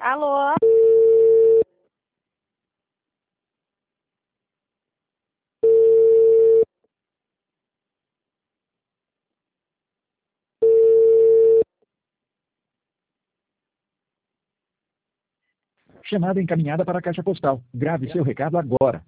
Alô? Chamada encaminhada para a caixa postal. Grave seu recado agora.